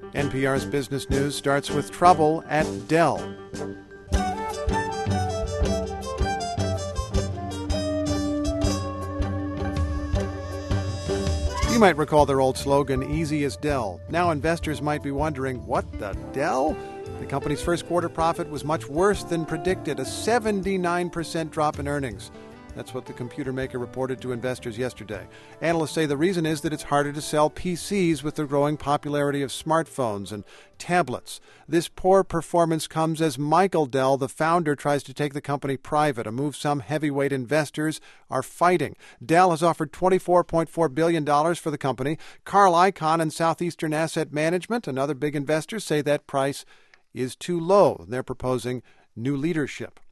NPR's Business News starts with trouble at Dell. You might recall their old slogan, easy as Dell. Now investors might be wondering, what the Dell? The company's first quarter profit was much worse than predicted, a 79% drop in earnings. That's what the computer maker reported to investors yesterday. Analysts say the reason is that it's harder to sell PCs with the growing popularity of smartphones and tablets. This poor performance comes as Michael Dell, the founder, tries to take the company private, a move some heavyweight investors are fighting. Dell has offered $24.4 billion for the company. Carl Icahn and Southeastern Asset Management and other big investors say that price is too low. They're proposing new leadership.